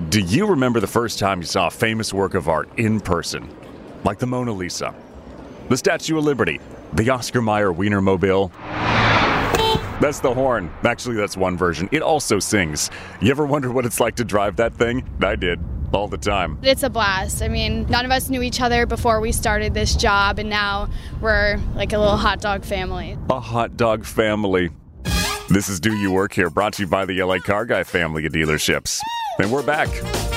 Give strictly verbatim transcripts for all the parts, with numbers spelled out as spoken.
Do you remember the first time you saw a famous work of art in person? Like the Mona Lisa, the Statue of Liberty, the Oscar Mayer Wienermobile? That's the horn. Actually, that's one version. It also sings. You ever wonder what it's like to drive that thing? I did. All the time. It's a blast. I mean, none of us knew each other before we started this job, and now we're like a little hot dog family. A hot dog family. This is Do You Work Here, brought to you by the L A Car Guy family of dealerships. And we're back.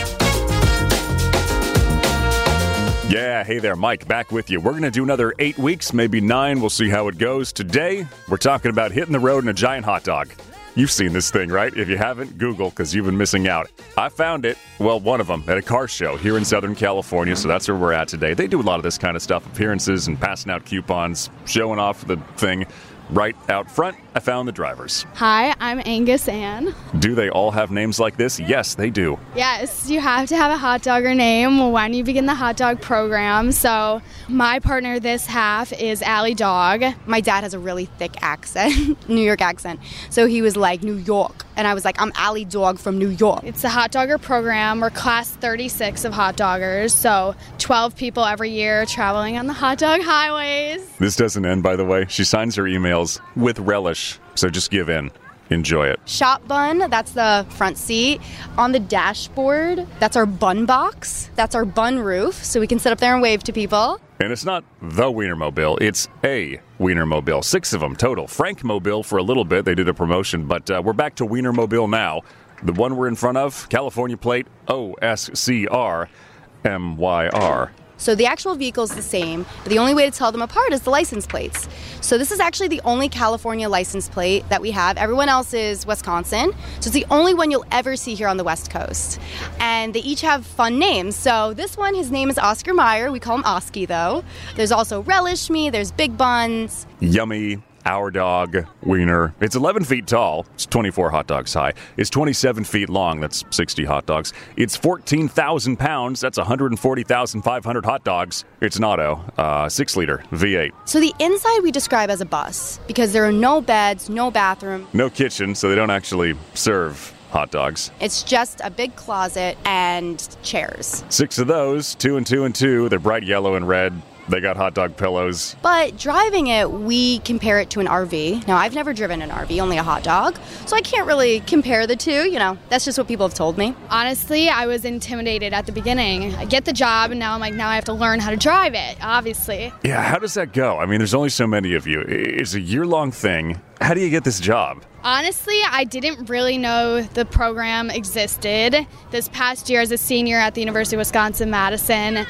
Yeah, hey there, Mike, back with you. We're going to do another eight weeks, maybe nine. We'll see how it goes. Today, we're talking about hitting the road in a giant hot dog. You've seen this thing, right? If you haven't, Google, because you've been missing out. I found it, well, one of them, at a car show here in Southern California, so that's where we're at today. They do a lot of this kind of stuff, appearances and passing out coupons, showing off the thing. Right out front, I found the drivers. Hi, I'm Angus Ann. Do they all have names like this? Yes, they do. Yes, you have to have a hot dogger name when you begin the hot dog program. So my partner this half is Allie Dog. My dad has a really thick accent, New York accent. So he was like, New York. And I was like, I'm Allie Dog from New York. It's a hot dogger program. We're class thirty-six of hot doggers. So twelve people every year traveling on the hot dog highways. This doesn't end, by the way. She signs her emails with relish. So just give in. Enjoy it. Shop bun, that's the front seat. On the dashboard, that's our bun box. That's our bun roof, so we can sit up there and wave to people. And it's not the Wienermobile, it's a Wienermobile. Six of them total. Frankmobile for a little bit, they did a promotion, but uh, we're back to Wienermobile now. The one we're in front of, California plate O S C R M Y R. So the actual vehicle is the same, but the only way to tell them apart is the license plates. So this is actually the only California license plate that we have. Everyone else is Wisconsin. So it's the only one you'll ever see here on the West Coast. And they each have fun names. So this one, his name is Oscar Mayer. We call him Oski, though. There's also Relish Me. There's Big Buns. Yummy. Our dog, Wiener. It's eleven feet tall. It's twenty-four hot dogs high. It's twenty-seven feet long. That's sixty hot dogs. It's fourteen thousand pounds. That's one hundred forty thousand five hundred hot dogs. It's an auto, uh, six liter V eight. So the inside we describe as a bus because there are no beds, no bathroom. No kitchen, so they don't actually serve hot dogs. It's just a big closet and chairs. Six of those, two and two and two. They're bright yellow and red. They got hot dog pillows. But driving it, we compare it to an R V. Now, I've never driven an R V, only a hot dog. So I can't really compare the two. You know, that's just what people have told me. Honestly, I was intimidated at the beginning. I get the job, and now I'm like, now I have to learn how to drive it, obviously. Yeah, how does that go? I mean, there's only so many of you. It's a year-long thing. How do you get this job? Honestly, I didn't really know the program existed. This past year as a senior at the University of Wisconsin-Madison,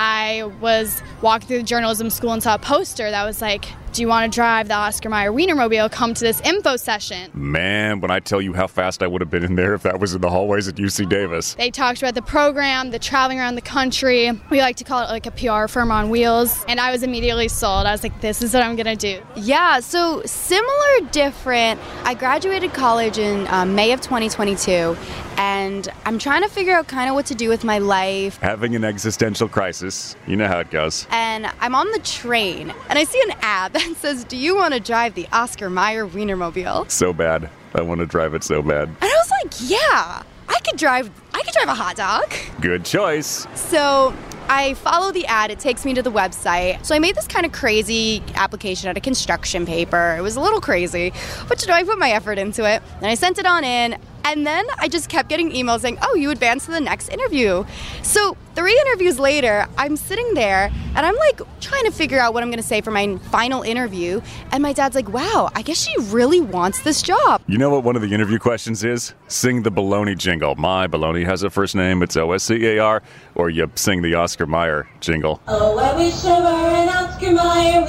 I was walking through the journalism school and saw a poster that was like, do you want to drive the Oscar Mayer Wienermobile? Come to this info session. Man, when I tell you how fast I would have been in there if that was in the hallways at U C Davis. They talked about the program, the traveling around the country. We like to call it like a P R firm on wheels. And I was immediately sold. I was like, this is what I'm going to do. Yeah, so similar, different. I graduated college in um, May of twenty twenty-two, and I'm trying to figure out kind of what to do with my life. Having an existential crisis. You know how it goes. And I'm on the train, and I see an ad that says, do you want to drive the Oscar Mayer Wienermobile? So bad. I want to drive it so bad. And I was like, yeah, I could drive, I could drive a hot dog. Good choice. So I follow the ad. It takes me to the website. So I made this kind of crazy application out of construction paper. It was a little crazy, but you know, I put my effort into it. And I sent it on in. And then I just kept getting emails saying, oh, you advanced to the next interview. So three interviews later, I'm sitting there and I'm like trying to figure out what I'm going to say for my final interview. And my dad's like, wow, I guess she really wants this job. You know what one of the interview questions is? Sing the baloney jingle. My baloney has a first name. It's O S C A R. Or you sing the Oscar Mayer jingle. Oh, I wish I were an Oscar Mayer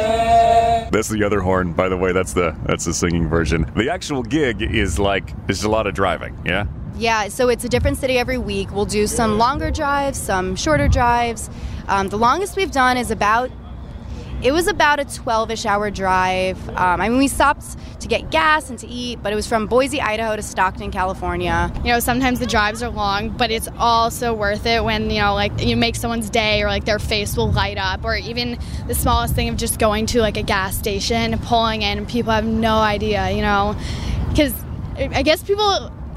wiener. That's the other horn, by the way. That's the that's the singing version. The actual gig is like, there's a lot of driving, yeah? Yeah, so it's a different city every week. We'll do some longer drives, some shorter drives. Um, the longest we've done is about, it was about a twelve-ish hour drive. Um, I mean, we stopped to get gas and to eat, but it was from Boise, Idaho to Stockton, California. You know, sometimes the drives are long, but it's also worth it when, you know, like you make someone's day or like their face will light up, or even the smallest thing of just going to like a gas station, pulling in, and people have no idea, you know, because I guess people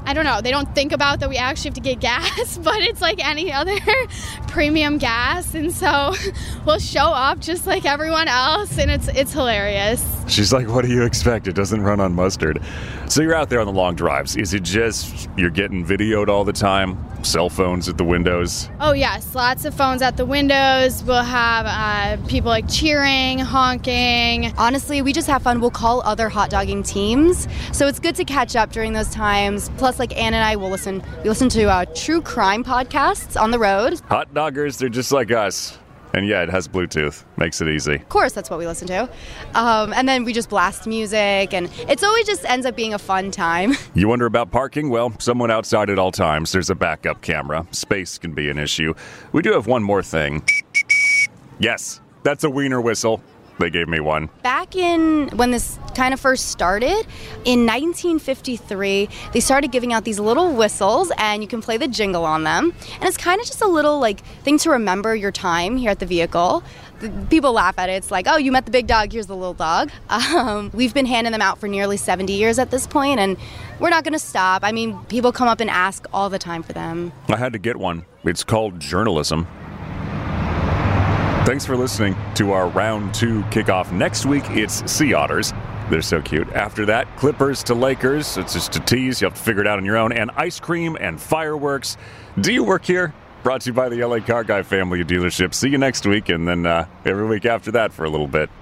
I don't know, they don't think about that we actually have to get gas, but it's like any other premium gas, and so we'll show up just like everyone else, and it's it's hilarious. She's like, what do you expect? It doesn't run on mustard. So you're out there on the long drives. Is it just you're getting videoed all the time? Cell phones at the windows? Oh, yes. Lots of phones at the windows. We'll have uh, people like cheering, honking. Honestly, we just have fun. We'll call other hot dogging teams. So it's good to catch up during those times. Plus, like Ann and I will listen, we listen to uh, true crime podcasts on the road. Hot doggers, they're just like us. And yeah, it has Bluetooth. Makes it easy. Of course, that's what we listen to. Um, and then we just blast music, and it's always just ends up being a fun time. You wonder about parking? Well, someone outside at all times. There's a backup camera. Space can be an issue. We do have one more thing. Yes, that's a wiener whistle. They gave me one. Back in when this kind of first started, in nineteen fifty-three, they started giving out these little whistles, and you can play the jingle on them. And it's kind of just a little like thing to remember your time here at the vehicle. People laugh at it. It's like, oh, you met the big dog, here's the little dog. Um, we've been handing them out for nearly seventy years at this point, and we're not going to stop. I mean, people come up and ask all the time for them. I had to get one. It's called journalism. Thanks for listening to our round two kickoff. Next week, it's Sea Otters. They're so cute. After that, Clippers to Lakers. It's just a tease. You have to figure it out on your own. And ice cream and fireworks. Do you work here? Brought to you by the L A Car Guy family dealership. See you next week, and then uh, every week after that for a little bit.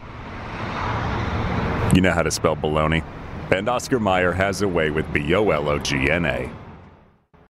You know how to spell baloney. And Oscar Mayer has a way with B O L O G N A.